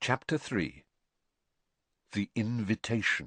Chapter 3. The Invitation.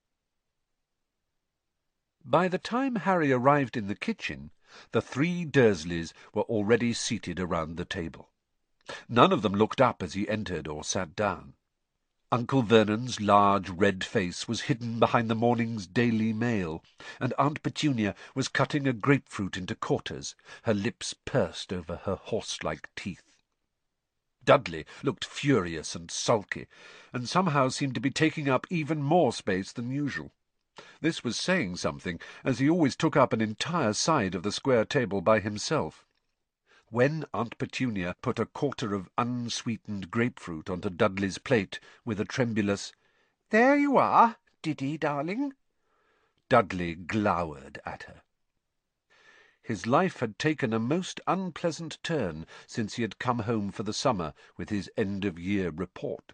By the time Harry arrived in the kitchen, the three Dursleys were already seated around the table. None of them looked up as he entered or sat down. Uncle Vernon's large red face was hidden behind the morning's Daily Mail, and Aunt Petunia was cutting a grapefruit into quarters, her lips pursed over her horse-like teeth. Dudley looked furious and sulky, and somehow seemed to be taking up even more space than usual. This was saying something, as he always took up an entire side of the square table by himself. When Aunt Petunia put a quarter of unsweetened grapefruit onto Dudley's plate with a tremulous, "There you are, Diddy, darling," Dudley glowered at her. His life had taken a most unpleasant turn since he had come home for the summer with his end-of-year report.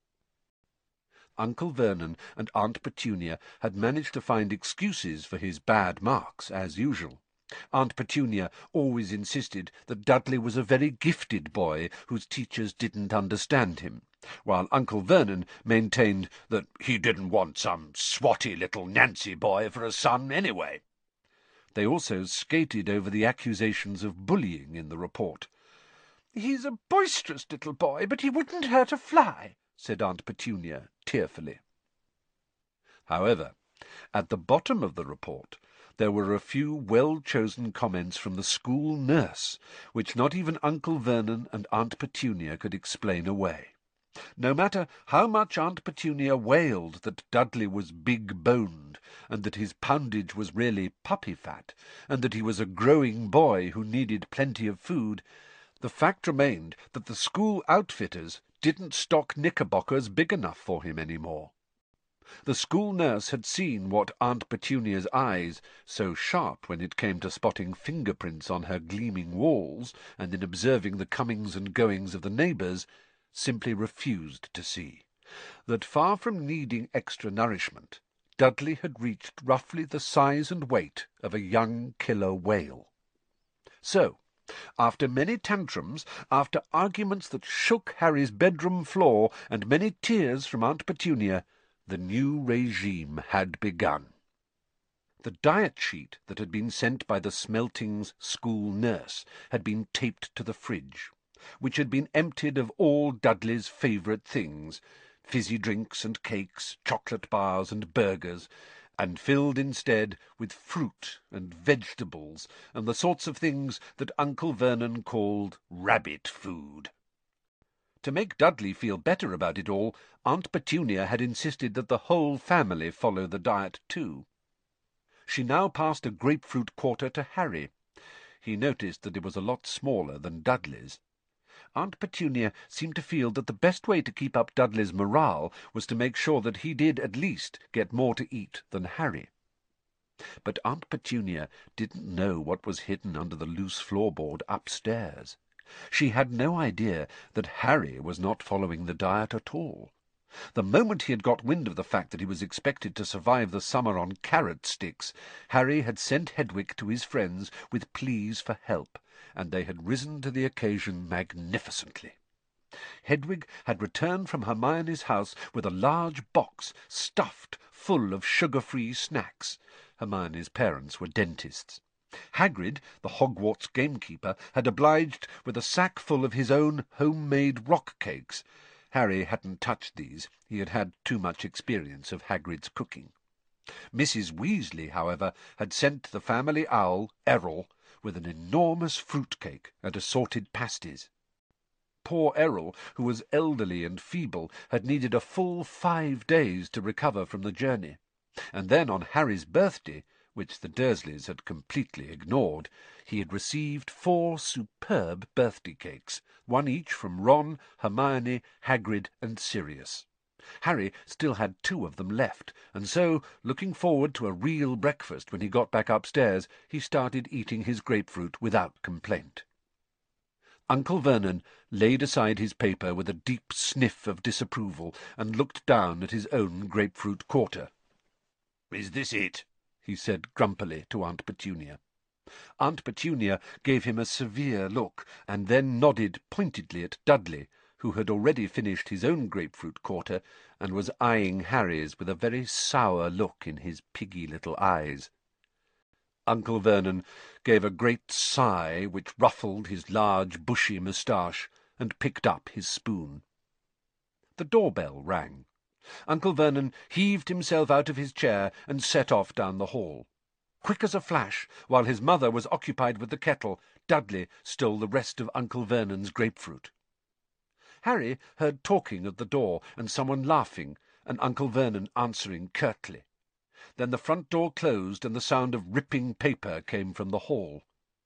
Uncle Vernon and Aunt Petunia had managed to find excuses for his bad marks, as usual. Aunt Petunia always insisted that Dudley was a very gifted boy whose teachers didn't understand him, while Uncle Vernon maintained that he didn't want some swotty little Nancy boy for a son anyway. They also skated over the accusations of bullying in the report. "He's a boisterous little boy, but he wouldn't hurt a fly," said Aunt Petunia tearfully. However, at the bottom of the report there were a few well-chosen comments from the school nurse, which not even Uncle Vernon and Aunt Petunia could explain away. No matter how much Aunt Petunia wailed that Dudley was big-boned, and that his poundage was really puppy-fat, and that he was a growing boy who needed plenty of food, the fact remained that the school outfitters didn't stock knickerbockers big enough for him any more. The school nurse had seen what Aunt Petunia's eyes, so sharp when it came to spotting fingerprints on her gleaming walls and in observing the comings and goings of the neighbours, simply refused to see, that far from needing extra nourishment, Dudley had reached roughly the size and weight of a young killer whale. So, after many tantrums, after arguments that shook Harry's bedroom floor, and many tears from Aunt Petunia, the new regime had begun. The diet sheet that had been sent by the Smeltings' school nurse had been taped to the fridge, which had been emptied of all Dudley's favourite things, fizzy drinks and cakes, chocolate bars and burgers, and filled instead with fruit and vegetables and the sorts of things that Uncle Vernon called rabbit food. To make Dudley feel better about it all, Aunt Petunia had insisted that the whole family follow the diet too. She now passed a grapefruit quarter to Harry. He noticed that it was a lot smaller than Dudley's. Aunt Petunia seemed to feel that the best way to keep up Dudley's morale was to make sure that he did at least get more to eat than Harry. But Aunt Petunia didn't know what was hidden under the loose floorboard upstairs. She had no idea that Harry was not following the diet at all. The moment he had got wind of the fact that he was expected to survive the summer on carrot sticks, Harry had sent Hedwig to his friends with pleas for help, and they had risen to the occasion magnificently. Hedwig had returned from Hermione's house with a large box stuffed full of sugar-free snacks. Hermione's parents were dentists. Hagrid, the Hogwarts gamekeeper, had obliged with a sack full of his own home-made rock cakes. Harry hadn't touched these. He had had too much experience of Hagrid's cooking. Mrs. Weasley, however, had sent the family owl, Errol, with an enormous fruit-cake and assorted pasties. Poor Errol, who was elderly and feeble, had needed a full 5 days to recover from the journey, and then on Harry's birthday, which the Dursleys had completely ignored, he had received 4 superb birthday cakes, one each from Ron, Hermione, Hagrid, and Sirius. Harry still had 2 of them left, and so, looking forward to a real breakfast when he got back upstairs, he started eating his grapefruit without complaint. Uncle Vernon laid aside his paper with a deep sniff of disapproval and looked down at his own grapefruit quarter. "Is this it?" he said grumpily to Aunt Petunia. Aunt Petunia gave him a severe look, and then nodded pointedly at Dudley, who had already finished his own grapefruit quarter and was eyeing Harry's with a very sour look in his piggy little eyes. Uncle Vernon gave a great sigh which ruffled his large bushy moustache, and picked up his spoon. The doorbell rang. Uncle Vernon heaved himself out of his chair and set off down the hall. Quick as a flash, while his mother was occupied with the kettle, Dudley stole the rest of Uncle Vernon's grapefruit. Harry heard talking at the door, and someone laughing, and Uncle Vernon answering curtly. Then the front door closed, and the sound of ripping paper came from the hall.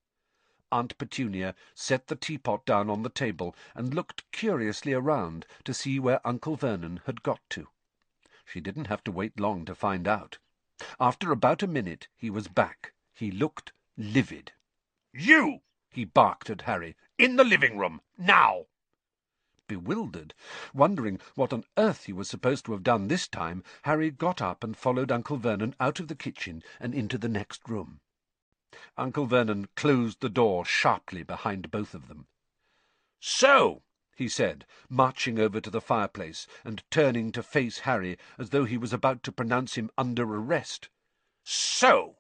Aunt Petunia set the teapot down on the table and looked curiously around to see where Uncle Vernon had got to. She didn't have to wait long to find out. After about a minute he was back. He looked livid. "You!" he barked at Harry. "In the living-room, now!" Bewildered, wondering what on earth he was supposed to have done this time, Harry got up and followed Uncle Vernon out of the kitchen and into the next room. Uncle Vernon closed the door sharply behind both of them. "So," he said, marching over to the fireplace and turning to face Harry as though he was about to pronounce him under arrest. "So!"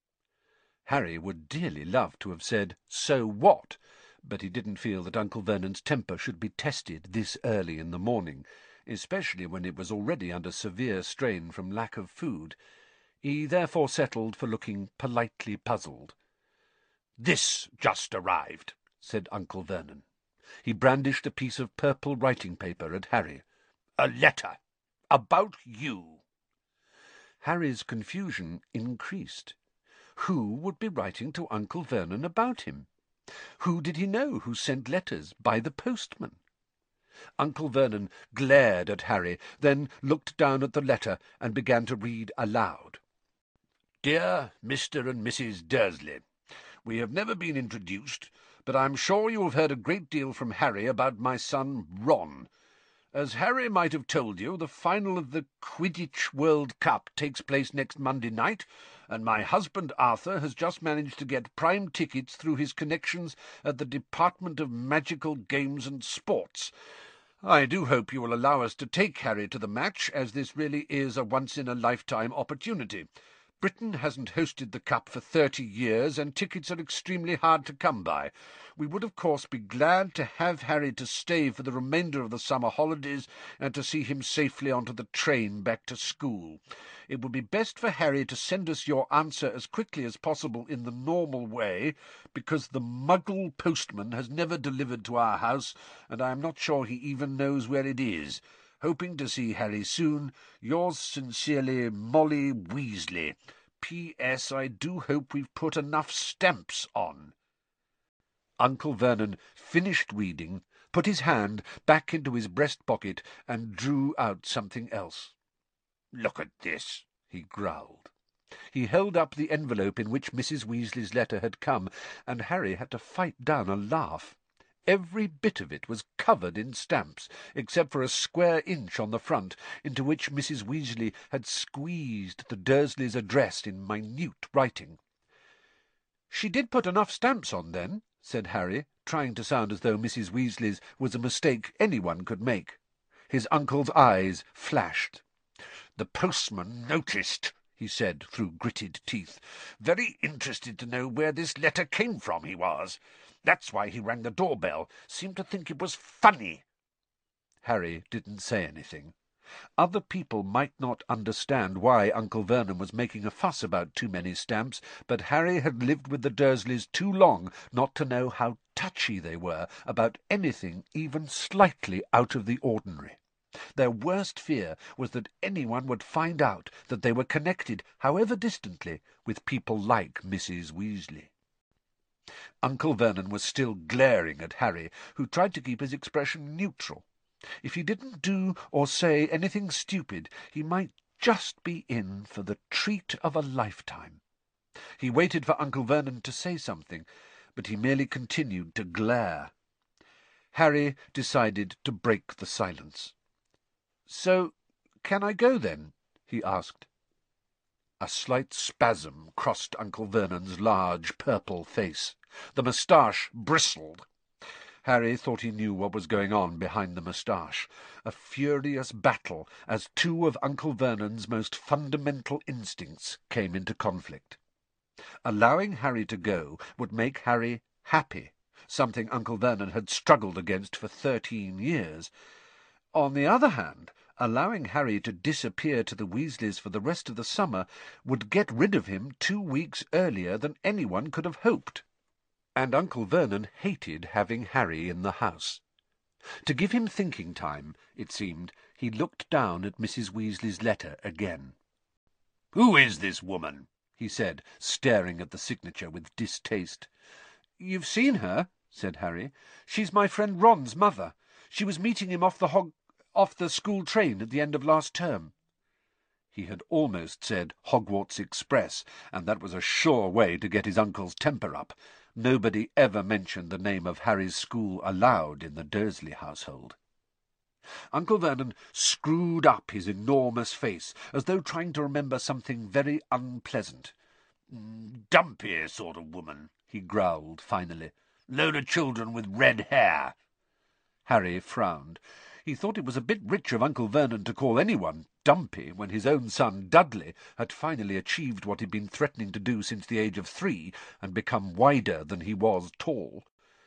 Harry would dearly love to have said, "So what?" but he didn't feel that Uncle Vernon's temper should be tested this early in the morning, especially when it was already under severe strain from lack of food. He therefore settled for looking politely puzzled. "This just arrived," said Uncle Vernon. He brandished a piece of purple writing paper at Harry. "A letter. About you." Harry's confusion increased. Who would be writing to Uncle Vernon about him? Who did he know who sent letters by the postman? Uncle Vernon glared at Harry, then looked down at the letter and began to read aloud. "Dear Mr. and Mrs. Dursley, we have never been introduced, but I'm sure you have heard a great deal from Harry about my son Ron. As Harry might have told you, the final of the Quidditch World Cup takes place next Monday night, and my husband Arthur has just managed to get prime tickets through his connections at the Department of Magical Games and Sports. I do hope you will allow us to take Harry to the match, as this really is a once-in-a-lifetime opportunity. Britain hasn't hosted the Cup for 30 years, and tickets are extremely hard to come by. We would, of course, be glad to have Harry to stay for the remainder of the summer holidays and to see him safely onto the train back to school. It would be best for Harry to send us your answer as quickly as possible in the normal way, because the Muggle postman has never delivered to our house, and I am not sure he even knows where it is. Hoping to see Harry soon. Yours sincerely, Molly Weasley. P.S. I do hope we've put enough stamps on." Uncle Vernon finished reading, put his hand back into his breast pocket, and drew out something else. "Look at this," he growled. He held up the envelope in which Mrs. Weasley's letter had come, and Harry had to fight down a laugh. Every bit of it was covered in stamps, except for a square inch on the front, into which Mrs. Weasley had squeezed the Dursleys' address in minute writing. "She did put enough stamps on, then," said Harry, trying to sound as though Mrs. Weasley's was a mistake anyone could make. His uncle's eyes flashed. "The postman noticed," he said through gritted teeth. "Very interested to know where this letter came from, he was. That's why he rang the doorbell. Seemed to think it was funny." Harry didn't say anything. Other people might not understand why Uncle Vernon was making a fuss about too many stamps, but Harry had lived with the Dursleys too long not to know how touchy they were about anything even slightly out of the ordinary. Their worst fear was that anyone would find out that they were connected, however distantly, with people like Mrs. Weasley. Uncle Vernon was still glaring at Harry, who tried to keep his expression neutral. If he didn't do or say anything stupid, he might just be in for the treat of a lifetime. He waited for Uncle Vernon to say something, but he merely continued to glare. Harry decided to break the silence. "So, can I go, then?" he asked. A slight spasm crossed Uncle Vernon's large purple face. The moustache bristled. Harry thought he knew what was going on behind the moustache. A furious battle as two of Uncle Vernon's most fundamental instincts came into conflict. Allowing Harry to go would make Harry happy, something Uncle Vernon had struggled against for 13 years. On the other hand, allowing Harry to disappear to the Weasleys for the rest of the summer would get rid of him 2 weeks earlier than anyone could have hoped. And Uncle Vernon hated having Harry in the house. To give him thinking time, it seemed, he looked down at Mrs. Weasley's letter again. "Who is this woman?" he said, staring at the signature with distaste. "You've seen her," said Harry. "She's my friend Ron's mother. She was meeting him off the school train at the end of last term." He had almost said Hogwarts Express, and that was a sure way to get his uncle's temper up. Nobody ever mentioned the name of Harry's school aloud in the Dursley household. Uncle Vernon screwed up his enormous face, as though trying to remember something very unpleasant. "Dumpy sort of woman," he growled finally. "Load of children with red hair." Harry frowned. He thought it was a bit rich of Uncle Vernon to call anyone dumpy when his own son Dudley had finally achieved what he'd been threatening to do since the age of 3 and become wider than he was tall.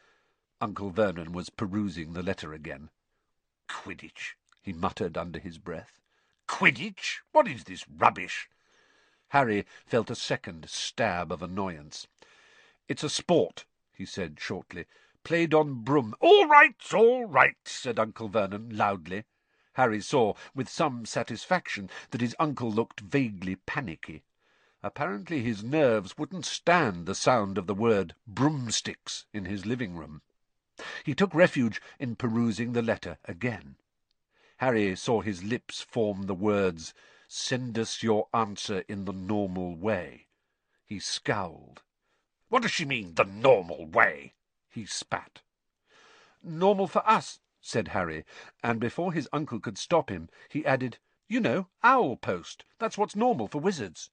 Uncle Vernon was perusing the letter again. "Quidditch," he muttered under his breath. "Quidditch? What is this rubbish?" Harry felt a second stab of annoyance. "It's a sport," he said shortly. "Played on broom." All right, said Uncle Vernon loudly. Harry saw, with some satisfaction, that his uncle looked vaguely panicky. Apparently his nerves wouldn't stand the sound of the word broomsticks in his living room. He took refuge in perusing the letter again. Harry saw his lips form the words, "Send us your answer in the normal way." He scowled. "What does she mean, the normal way?" He spat. "Normal for us," said Harry, and before his uncle could stop him, he added, "You know, owl post. That's what's normal for wizards."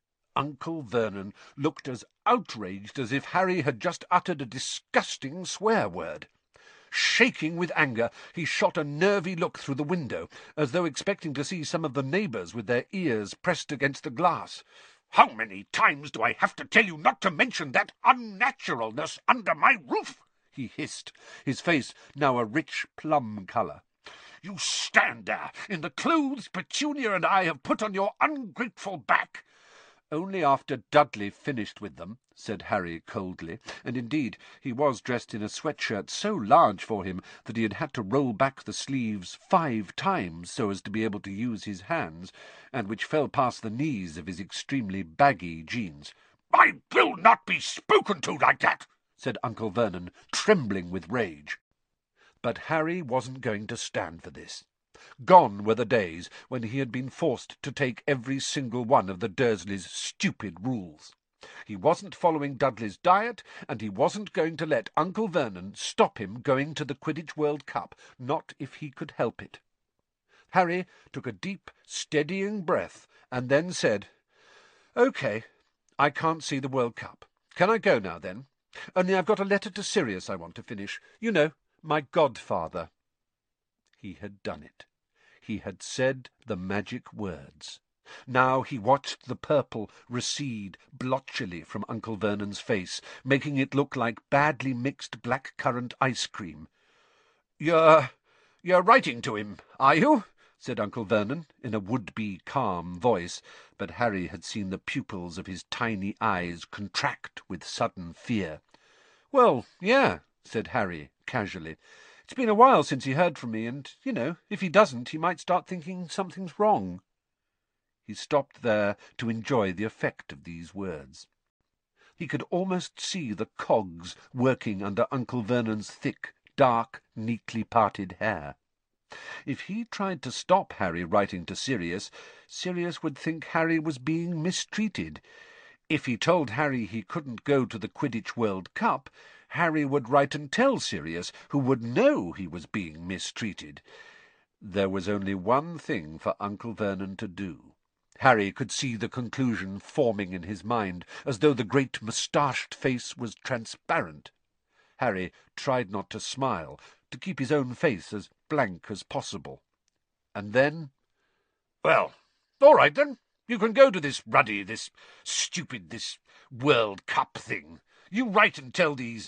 Uncle Vernon looked as outraged as if Harry had just uttered a disgusting swear-word. Shaking with anger, he shot a nervy look through the window, as though expecting to see some of the neighbours with their ears pressed against the glass. "How many times do I have to tell you not to mention that unnaturalness under my roof?" he hissed, his face now a rich plum colour. "You stand there, in the clothes Petunia and I have put on your ungrateful back." "Only after Dudley finished with them," said Harry coldly, and indeed he was dressed in a sweatshirt so large for him that he had had to roll back the sleeves 5 times so as to be able to use his hands, and which fell past the knees of his extremely baggy jeans. "I will not be spoken to like that," said Uncle Vernon, trembling with rage. But Harry wasn't going to stand for this. Gone were the days when he had been forced to take every single one of the Dursleys' stupid rules. He wasn't following Dudley's diet, and he wasn't going to let Uncle Vernon stop him going to the Quidditch World Cup, not if he could help it. Harry took a deep, steadying breath, and then said, "OK, I can't see the World Cup. Can I go now, then? Only I've got a letter to Sirius I want to finish. You know, my godfather." He had done it. He had said the magic words. Now he watched the purple recede blotchily from Uncle Vernon's face, making it look like badly mixed black-currant ice cream. You're writing to him, are you?" said Uncle Vernon, in a would-be calm voice, but Harry had seen the pupils of his tiny eyes contract with sudden fear. "Well, yeah," said Harry, casually. "It's been a while since he heard from me, and, you know, if he doesn't, he might start thinking something's wrong." He stopped there to enjoy the effect of these words. He could almost see the cogs working under Uncle Vernon's thick, dark, neatly parted hair. If he tried to stop Harry writing to Sirius, Sirius would think Harry was being mistreated. If he told Harry he couldn't go to the Quidditch World Cup, Harry would write and tell Sirius, who would know he was being mistreated. There was only one thing for Uncle Vernon to do. Harry could see the conclusion forming in his mind, as though the great moustached face was transparent. Harry tried not to smile, to keep his own face as blank as possible. And then, "Well, all right then. You can go to this this stupid, this World Cup thing. You write and tell these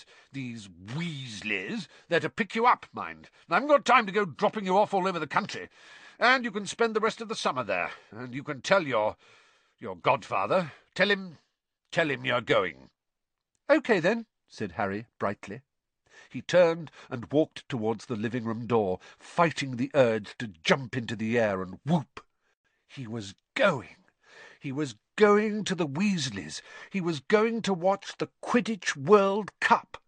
Weasleys they're to pick you up, mind. I haven't got time to go dropping you off all over the country. And you can spend the rest of the summer there. And you can tell your godfather. Tell him you're going." "OK, then," said Harry brightly. He turned and walked towards the living-room door, fighting the urge to jump into the air and whoop. He was going. He was going to the Weasleys. He was going to watch the Quidditch World Cup.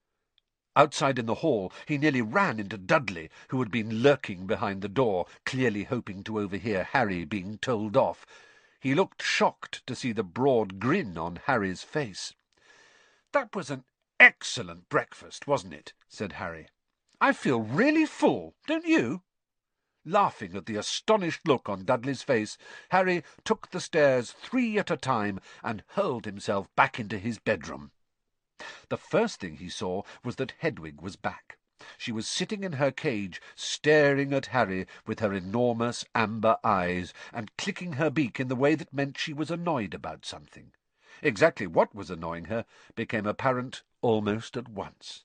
Outside in the hall, he nearly ran into Dudley, who had been lurking behind the door, clearly hoping to overhear Harry being told off. He looked shocked to see the broad grin on Harry's face. "That was an excellent breakfast, wasn't it?" said Harry. "I feel really full, don't you?" Laughing at the astonished look on Dudley's face, Harry took the stairs 3 at a time and hurled himself back into his bedroom. The first thing he saw was that Hedwig was back. She was sitting in her cage, staring at Harry with her enormous amber eyes, and clicking her beak in the way that meant she was annoyed about something. Exactly what was annoying her became apparent almost at once.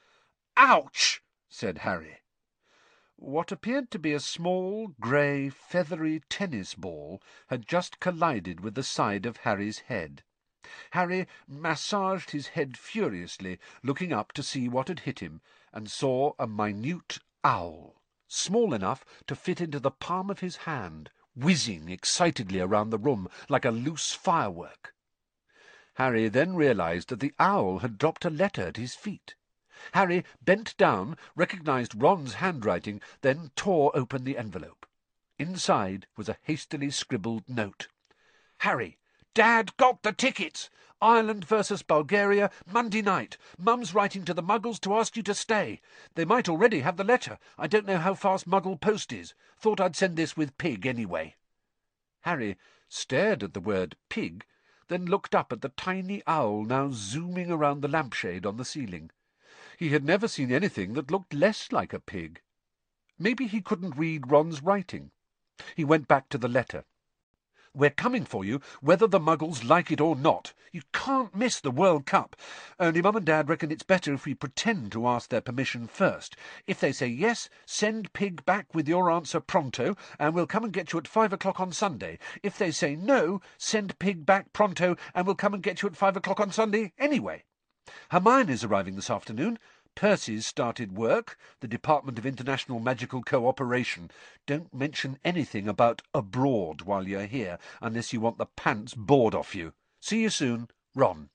"Ouch!" said Harry. What appeared to be a small, grey, feathery tennis ball had just collided with the side of Harry's head. Harry massaged his head furiously, looking up to see what had hit him, and saw a minute owl, small enough to fit into the palm of his hand, whizzing excitedly around the room like a loose firework. Harry then realized that the owl had dropped a letter at his feet. Harry bent down, recognized Ron's handwriting, then tore open the envelope. Inside was a hastily scribbled note. "Harry, Dad got the tickets! Ireland versus Bulgaria, Monday night. Mum's writing to the Muggles to ask you to stay. They might already have the letter. I don't know how fast Muggle post is. Thought I'd send this with Pig anyway." Harry stared at the word pig, then looked up at the tiny owl now zooming around the lampshade on the ceiling. He had never seen anything that looked less like a pig. Maybe he couldn't read Ron's writing. He went back to the letter. "We're coming for you, whether the Muggles like it or not. You can't miss the World Cup. Only Mum and Dad reckon it's better if we pretend to ask their permission first. If they say yes, send Pig back with your answer pronto, and we'll come and get you at 5 o'clock on Sunday. If they say no, send Pig back pronto, and we'll come and get you at 5 o'clock on Sunday anyway. Hermione's arriving this afternoon. Percy's started work, the Department of International Magical Cooperation. Don't mention anything about abroad while you're here, unless you want the pants bored off you. See you soon, Ron."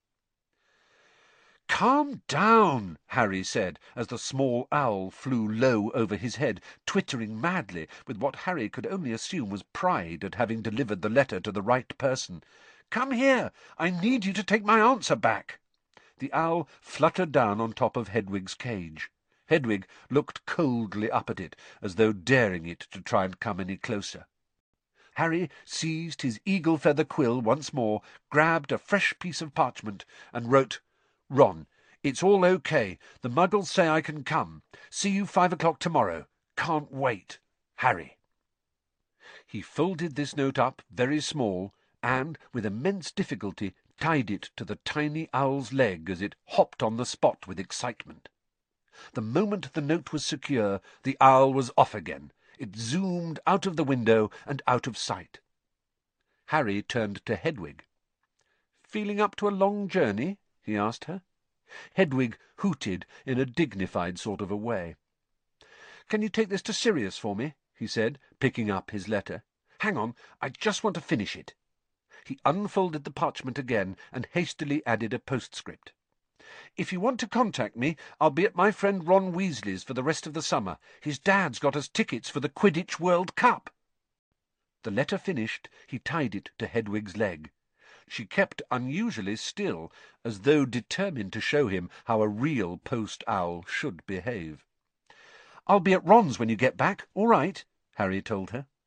"Calm down," Harry said, as the small owl flew low over his head, twittering madly with what Harry could only assume was pride at having delivered the letter to the right person. "Come here. I need you to take my answer back." The owl fluttered down on top of Hedwig's cage. Hedwig looked coldly up at it, as though daring it to try and come any closer. Harry seized his eagle-feather quill once more, grabbed a fresh piece of parchment, and wrote, "Ron, it's all okay. The Muggles say I can come. See you 5 o'clock tomorrow. Can't wait. Harry." He folded this note up very small, and, with immense difficulty, tied it to the tiny owl's leg as it hopped on the spot with excitement. The moment the note was secure, the owl was off again. It zoomed out of the window and out of sight. Harry turned to Hedwig. "Feeling up to a long journey?" he asked her. Hedwig hooted in a dignified sort of a way. "Can you take this to Sirius for me?" he said, picking up his letter. "Hang on, I just want to finish it." He unfolded the parchment again and hastily added a postscript. "If you want to contact me, I'll be at my friend Ron Weasley's for the rest of the summer. His dad's got us tickets for the Quidditch World Cup." The letter finished, he tied it to Hedwig's leg. She kept unusually still, as though determined to show him how a real post-owl should behave. "I'll be at Ron's when you get back, all right," Harry told her.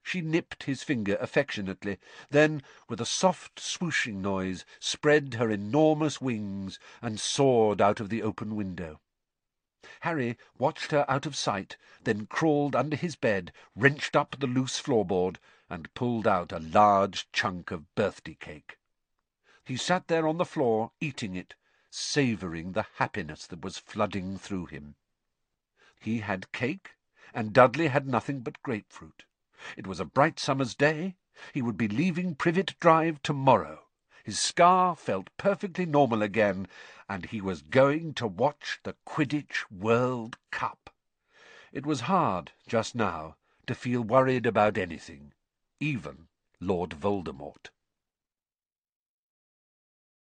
She nipped his finger affectionately, then, with a soft swooshing noise, spread her enormous wings and soared out of the open window. Harry watched her out of sight, then crawled under his bed, wrenched up the loose floorboard, and pulled out a large chunk of birthday cake. He sat there on the floor, eating it, savouring the happiness that was flooding through him. He had cake, and Dudley had nothing but grapefruit. It was a bright summer's day. He would be leaving Privet Drive tomorrow. His scar felt perfectly normal again, and he was going to watch the Quidditch World Cup. It was hard, just now, to feel worried about anything, even Lord Voldemort.